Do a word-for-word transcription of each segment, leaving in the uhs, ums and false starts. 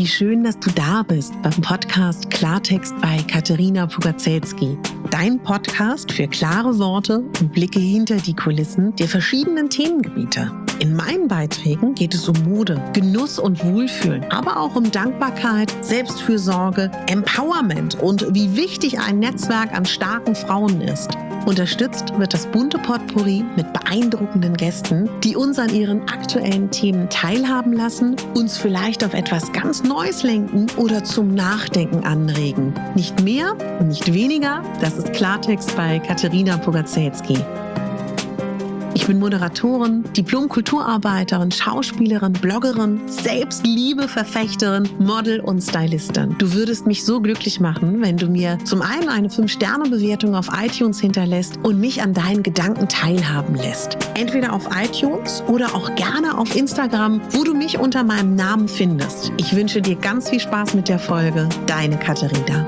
schön, dass du da bist beim Podcast Klartext bei Katerina Pugacelski. Dein Podcast für klare Worte und Blicke hinter die Kulissen der verschiedenen Themengebiete. In meinen Beiträgen geht es um Mode, Genuss und Wohlfühlen, aber auch um Dankbarkeit, Selbstfürsorge, Empowerment und wie wichtig ein Netzwerk an starken Frauen ist. Unterstützt wird das bunte Potpourri mit beeindruckenden Gästen, die uns an ihren aktuellen Themen teilhaben lassen, uns vielleicht auf etwas ganz Neues lenken oder zum Nachdenken anregen. Nicht mehr und nicht weniger, das ist Klartext bei Katerina Pugacelski. Ich bin Moderatorin, Diplom-Kulturarbeiterin, Schauspielerin, Bloggerin, Selbstliebe-Verfechterin, Model und Stylistin. Du würdest mich so glücklich machen, wenn du mir zum einen eine fünf Sterne Bewertung auf iTunes hinterlässt und mich an deinen Gedanken teilhaben lässt. Entweder auf iTunes oder auch gerne auf Instagram, wo du mich unter meinem Namen findest. Ich wünsche dir ganz viel Spaß mit der Folge. Deine Katerina.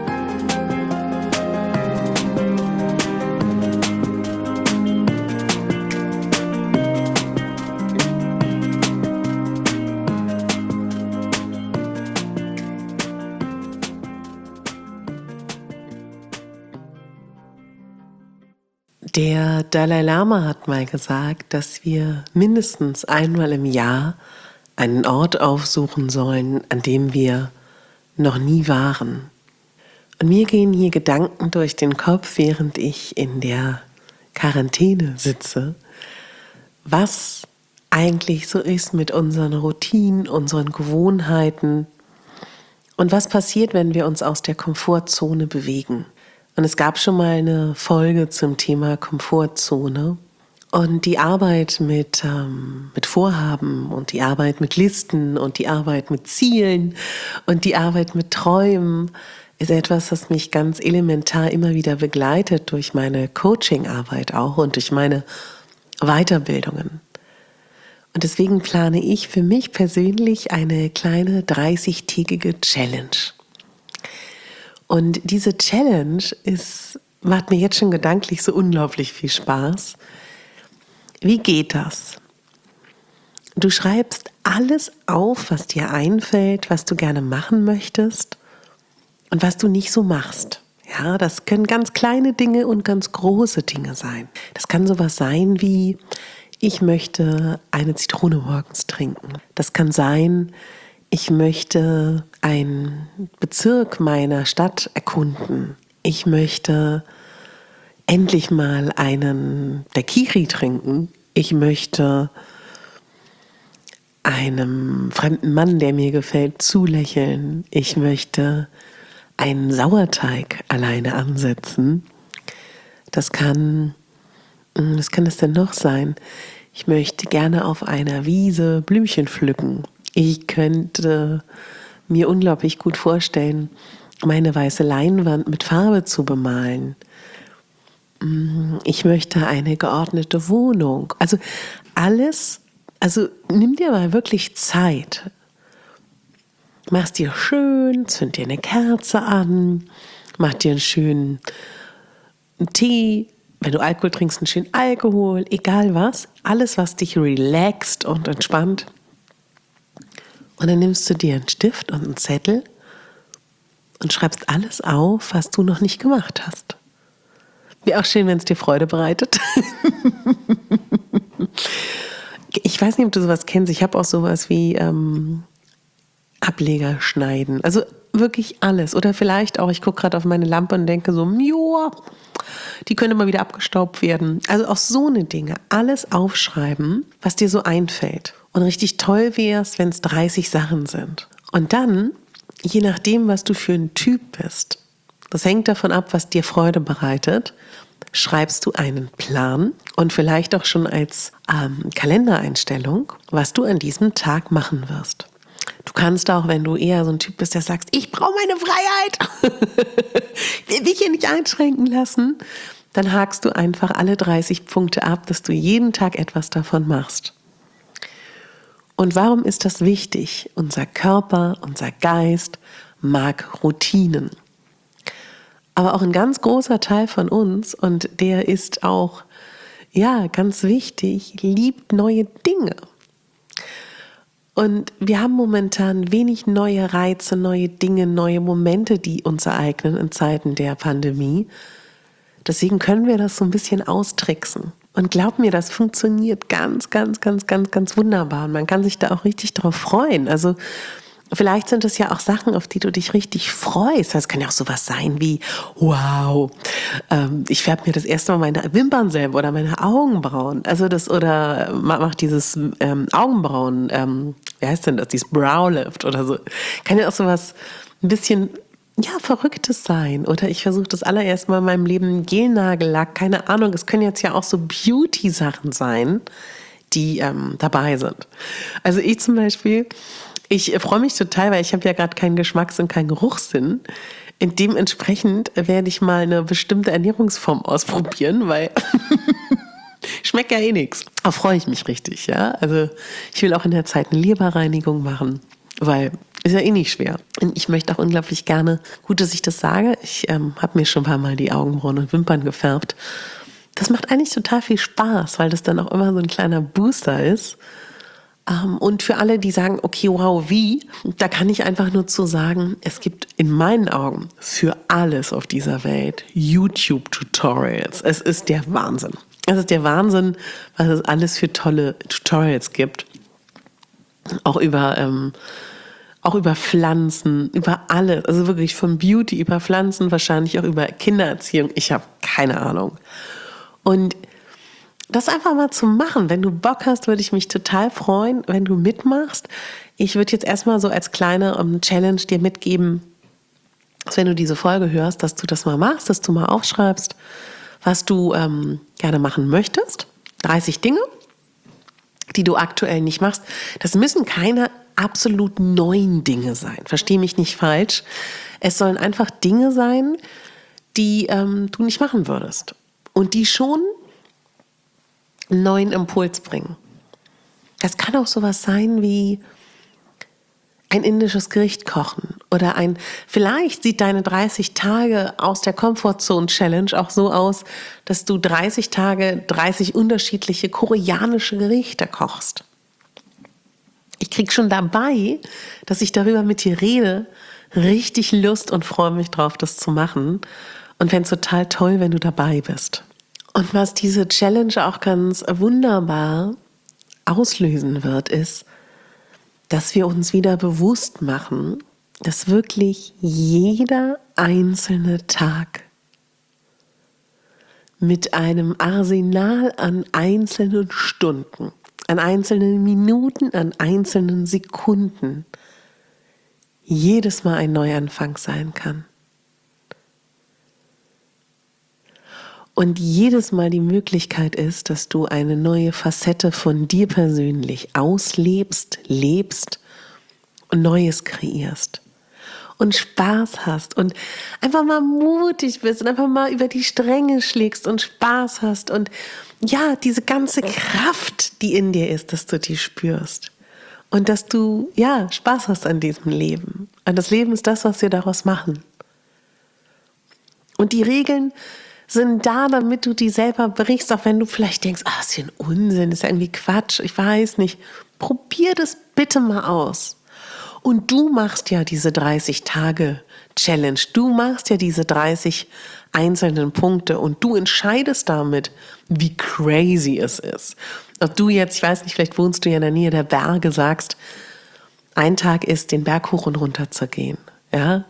Der Dalai Lama hat mal gesagt, dass wir mindestens einmal im Jahr einen Ort aufsuchen sollen, an dem wir noch nie waren. Und mir gehen hier Gedanken durch den Kopf, während ich in der Quarantäne sitze, was eigentlich so ist mit unseren Routinen, unseren Gewohnheiten und was passiert, wenn wir uns aus der Komfortzone bewegen. Und es gab schon mal eine Folge zum Thema Komfortzone und die Arbeit mit, ähm, mit Vorhaben und die Arbeit mit Listen und die Arbeit mit Zielen und die Arbeit mit Träumen ist etwas, das mich ganz elementar immer wieder begleitet durch meine Coaching-Arbeit auch und durch meine Weiterbildungen. Und deswegen plane ich für mich persönlich eine kleine dreißigtägige Challenge. Und diese Challenge ist, macht mir jetzt schon gedanklich so unglaublich viel Spaß. Wie geht das? Du schreibst alles auf, was dir einfällt, was du gerne machen möchtest und was du nicht so machst. Ja, das können ganz kleine Dinge und ganz große Dinge sein. Das kann sowas sein wie, ich möchte eine Zitrone morgens trinken. Das kann sein, ich möchte einen Bezirk meiner Stadt erkunden. Ich möchte endlich mal einen Daiquiri trinken. Ich möchte einem fremden Mann, der mir gefällt, zulächeln. Ich möchte einen Sauerteig alleine ansetzen. Das kann, was kann es denn noch sein? Ich möchte gerne auf einer Wiese Blümchen pflücken. Ich könnte mir unglaublich gut vorstellen, meine weiße Leinwand mit Farbe zu bemalen. Ich möchte eine geordnete Wohnung. Also alles, also nimm dir mal wirklich Zeit. Mach's dir schön, zünd dir eine Kerze an, mach dir einen schönen Tee. Wenn du Alkohol trinkst, einen schönen Alkohol, egal was. Alles, was dich relaxt und entspannt. Und dann nimmst du dir einen Stift und einen Zettel und schreibst alles auf, was du noch nicht gemacht hast. Wäre auch schön, wenn es dir Freude bereitet. Ich weiß nicht, ob du sowas kennst. Ich habe auch sowas wie ähm, Ableger schneiden. Also wirklich alles. Oder vielleicht auch, ich gucke gerade auf meine Lampe und denke so, joa, die könnte mal wieder abgestaubt werden. Also auch so eine Dinge. Alles aufschreiben, was dir so einfällt. Und richtig toll wäre es, wenn es dreißig Sachen sind. Und dann, je nachdem, was du für ein Typ bist, das hängt davon ab, was dir Freude bereitet, schreibst du einen Plan und vielleicht auch schon als ähm, Kalendereinstellung, was du an diesem Tag machen wirst. Du kannst auch, wenn du eher so ein Typ bist, der sagst, ich brauche meine Freiheit, ich will mich hier nicht einschränken lassen, dann hakst du einfach alle dreißig Punkte ab, dass du jeden Tag etwas davon machst. Und warum ist das wichtig? Unser Körper, unser Geist mag Routinen. Aber auch ein ganz großer Teil von uns, und der ist auch, ja, ganz wichtig, liebt neue Dinge. Und wir haben momentan wenig neue Reize, neue Dinge, neue Momente, die uns ereignen in Zeiten der Pandemie. Deswegen können wir das so ein bisschen austricksen. Und glaub mir, das funktioniert ganz, ganz, ganz, ganz, ganz wunderbar. Und man kann sich da auch richtig drauf freuen. Also vielleicht sind es ja auch Sachen, auf die du dich richtig freust. Das kann ja auch sowas sein wie, wow, ähm, ich färbe mir das erste Mal meine Wimpern selber oder meine Augenbrauen. Also das, oder mach dieses ähm, Augenbrauen, ähm, wie heißt denn das, dieses Browlift oder so. Kann ja auch sowas ein bisschen, ja, Verrücktes sein. Oder ich versuche das allererst mal in meinem Leben Gelnagellack, keine Ahnung. Es können jetzt ja auch so Beauty-Sachen sein, die ähm, dabei sind. Also ich zum Beispiel, ich freue mich total, weil ich habe ja gerade keinen Geschmacks- und keinen Geruchssinn. Und dementsprechend werde ich mal eine bestimmte Ernährungsform ausprobieren, weil schmeckt ja eh nichts. Da freue ich mich richtig, ja. Also ich will auch in der Zeit eine Leberreinigung machen, weil ist ja eh nicht schwer. Und ich möchte auch unglaublich gerne, gut, dass ich das sage, ich ähm, habe mir schon ein paar Mal die Augenbrauen und Wimpern gefärbt. Das macht eigentlich total viel Spaß, weil das dann auch immer so ein kleiner Booster ist. Und für alle, die sagen, okay, wow, wie? Da kann ich einfach nur zu sagen, es gibt in meinen Augen für alles auf dieser Welt YouTube-Tutorials. Es ist der Wahnsinn. Es ist der Wahnsinn, was es alles für tolle Tutorials gibt. Auch über, ähm, auch über Pflanzen, über alles. Also wirklich von Beauty über Pflanzen, wahrscheinlich auch über Kindererziehung. Ich habe keine Ahnung. Und das einfach mal zu machen. Wenn du Bock hast, würde ich mich total freuen, wenn du mitmachst. Ich würde jetzt erstmal so als kleine um, Challenge dir mitgeben, dass wenn du diese Folge hörst, dass du das mal machst, dass du mal aufschreibst, was du ähm, gerne machen möchtest. dreißig Dinge, die du aktuell nicht machst. Das müssen keine absolut neuen Dinge sein. Versteh mich nicht falsch. Es sollen einfach Dinge sein, die ähm, du nicht machen würdest. Und die schon einen neuen Impuls bringen. Das kann auch sowas sein wie ein indisches Gericht kochen oder ein, vielleicht sieht deine dreißig Tage aus der Comfortzone-Challenge auch so aus, dass du dreißig Tage dreißig unterschiedliche koreanische Gerichte kochst. Ich krieg schon dabei, dass ich darüber mit dir rede, richtig Lust und freue mich drauf, das zu machen und fände es total toll, wenn du dabei bist. Und was diese Challenge auch ganz wunderbar auslösen wird, ist, dass wir uns wieder bewusst machen, dass wirklich jeder einzelne Tag mit einem Arsenal an einzelnen Stunden, an einzelnen Minuten, an einzelnen Sekunden jedes Mal ein Neuanfang sein kann. Und jedes Mal die Möglichkeit ist, dass du eine neue Facette von dir persönlich auslebst, lebst und Neues kreierst. Und Spaß hast und einfach mal mutig bist und einfach mal über die Stränge schlägst und Spaß hast und ja, diese ganze Kraft, die in dir ist, dass du die spürst. Und dass du, ja, Spaß hast an diesem Leben. Und das Leben ist das, was wir daraus machen. Und die Regeln sind da, damit du die selber brichst, auch wenn du vielleicht denkst, ah, ist ja ein Unsinn, ist ja irgendwie Quatsch, ich weiß nicht. Probier das bitte mal aus. Und du machst ja diese dreißig Tage Challenge, du machst ja diese dreißig einzelnen Punkte und du entscheidest damit, wie crazy es ist. Ob du jetzt, ich weiß nicht, vielleicht wohnst du ja in der Nähe der Berge, sagst, ein Tag ist, den Berg hoch und runter zu gehen, ja.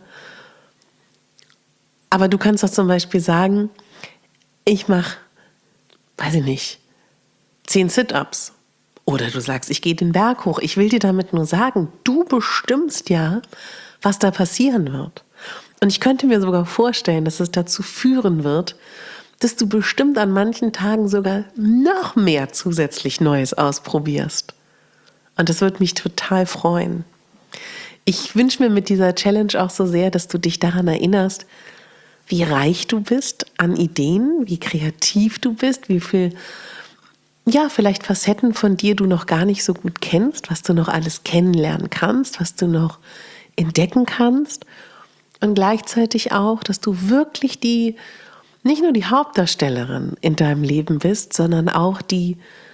Aber du kannst auch zum Beispiel sagen, ich mache, weiß ich nicht, zehn Sit-Ups. Oder du sagst, ich gehe den Berg hoch. Ich will dir damit nur sagen, du bestimmst ja, was da passieren wird. Und ich könnte mir sogar vorstellen, dass es dazu führen wird, dass du bestimmt an manchen Tagen sogar noch mehr zusätzlich Neues ausprobierst. Und das würde mich total freuen. Ich wünsche mir mit dieser Challenge auch so sehr, dass du dich daran erinnerst, wie reich du bist an Ideen, wie kreativ du bist, wie viel, ja, vielleicht Facetten von dir du noch gar nicht so gut kennst, was du noch alles kennenlernen kannst, was du noch entdecken kannst. Und gleichzeitig auch, dass du wirklich die, nicht nur die Hauptdarstellerin in deinem Leben bist, sondern auch die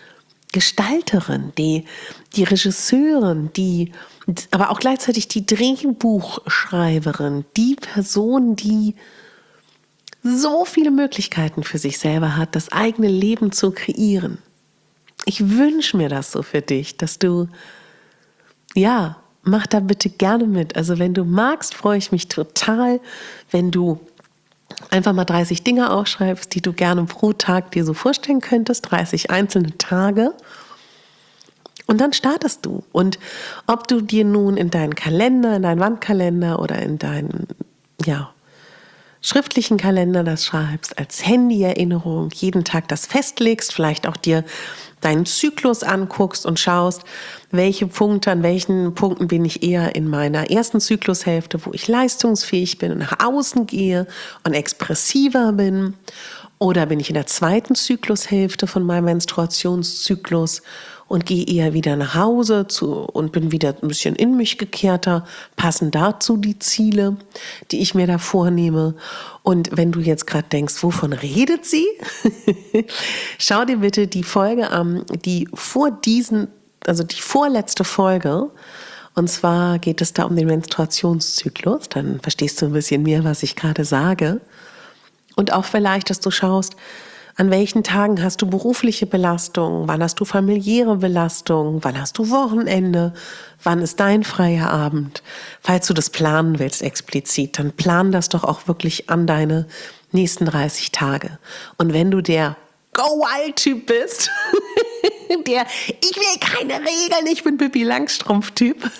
Gestalterin, die, die Regisseurin, die, aber auch gleichzeitig die Drehbuchschreiberin, die Person, die so viele Möglichkeiten für sich selber hat, das eigene Leben zu kreieren. Ich wünsche mir das so für dich, dass du, ja, mach da bitte gerne mit. Also wenn du magst, freue ich mich total, wenn du einfach mal dreißig Dinge aufschreibst, die du gerne pro Tag dir so vorstellen könntest, dreißig einzelne Tage. Und dann startest du. Und ob du dir nun in deinen Kalender, in deinen Wandkalender oder in deinen, ja, schriftlichen Kalender das schreibst, als Handy-Erinnerung, jeden Tag das festlegst, vielleicht auch dir deinen Zyklus anguckst und schaust, welche Punkte, an welchen Punkten bin ich eher in meiner ersten Zyklushälfte, wo ich leistungsfähig bin und nach außen gehe und expressiver bin, oder bin ich in der zweiten Zyklushälfte von meinem Menstruationszyklus und gehe eher wieder nach Hause zu und bin wieder ein bisschen in mich gekehrter, passen dazu die Ziele, die ich mir da vornehme. Und wenn du jetzt gerade denkst, wovon redet sie? Schau dir bitte die Folge an, die vor diesen, also die vorletzte Folge. Und zwar geht es da um den Menstruationszyklus. Dann verstehst du ein bisschen mehr, was ich gerade sage. Und auch vielleicht, dass du schaust, an welchen Tagen hast du berufliche Belastung, wann hast du familiäre Belastung, wann hast du Wochenende, wann ist dein freier Abend. Falls du das planen willst explizit, dann plan das doch auch wirklich an deine nächsten dreißig Tage. Und wenn du der Go-Wild-Typ bist, der ich will keine Regeln, ich bin Pippi Langstrumpf-Typ,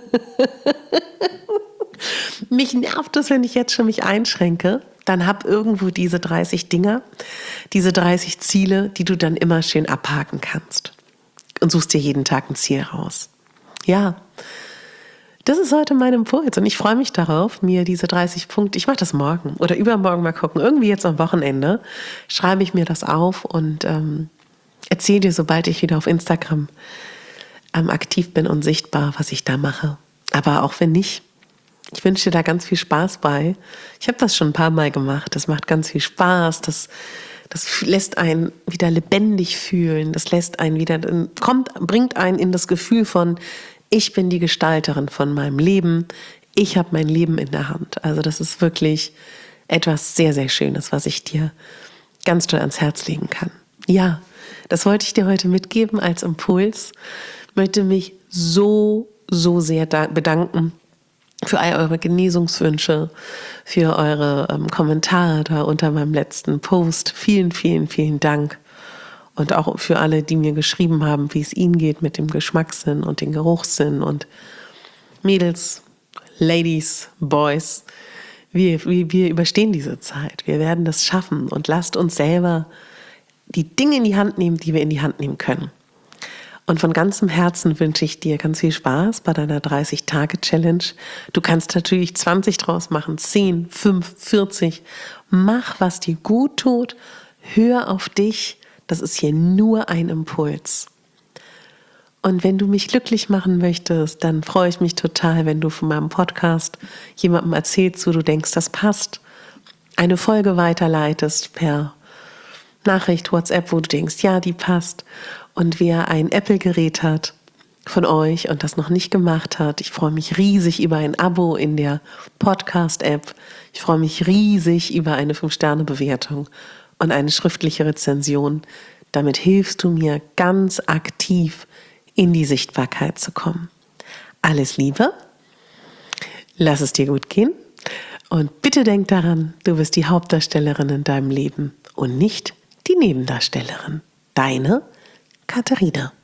mich nervt es, wenn ich jetzt schon mich einschränke, dann hab irgendwo diese dreißig Dinger, diese dreißig Ziele, die du dann immer schön abhaken kannst. Und suchst dir jeden Tag ein Ziel raus. Ja, das ist heute mein Impuls und ich freue mich darauf, mir diese dreißig Punkte, ich mache das morgen oder übermorgen mal gucken, irgendwie jetzt am Wochenende, schreibe ich mir das auf und ähm, erzähle dir, sobald ich wieder auf Instagram ähm, aktiv bin und sichtbar, was ich da mache. Aber auch wenn nicht, ich wünsche dir da ganz viel Spaß bei. Ich habe das schon ein paar Mal gemacht. Das macht ganz viel Spaß. Das, das lässt einen wieder lebendig fühlen. Das lässt einen wieder, kommt, bringt einen in das Gefühl von, ich bin die Gestalterin von meinem Leben. Ich habe mein Leben in der Hand. Also das ist wirklich etwas sehr, sehr Schönes, was ich dir ganz doll ans Herz legen kann. Ja, das wollte ich dir heute mitgeben als Impuls. Ich möchte mich so, so sehr bedanken für all eure Genesungswünsche, für eure ähm, Kommentare da unter meinem letzten Post. Vielen, vielen, vielen Dank. Und auch für alle, die mir geschrieben haben, wie es ihnen geht mit dem Geschmackssinn und dem Geruchssinn. Und Mädels, Ladies, Boys, wir, wir, wir überstehen diese Zeit. Wir werden das schaffen. Und lasst uns selber die Dinge in die Hand nehmen, die wir in die Hand nehmen können. Und von ganzem Herzen wünsche ich dir ganz viel Spaß bei deiner dreißig-Tage-Challenge. Du kannst natürlich zwanzig draus machen, zehn, fünf, vierzig. Mach, was dir gut tut. Hör auf dich. Das ist hier nur ein Impuls. Und wenn du mich glücklich machen möchtest, dann freue ich mich total, wenn du von meinem Podcast jemandem erzählst, wo du denkst, das passt. Eine Folge weiterleitest per Nachricht, WhatsApp, wo du denkst, ja, die passt. Und wer ein Apple-Gerät hat von euch und das noch nicht gemacht hat, ich freue mich riesig über ein Abo in der Podcast-App. Ich freue mich riesig über eine fünf Sterne Bewertung und eine schriftliche Rezension. Damit hilfst du mir ganz aktiv in die Sichtbarkeit zu kommen. Alles Liebe, lass es dir gut gehen und bitte denk daran, du bist die Hauptdarstellerin in deinem Leben und nicht die Nebendarstellerin. Deine Katharina.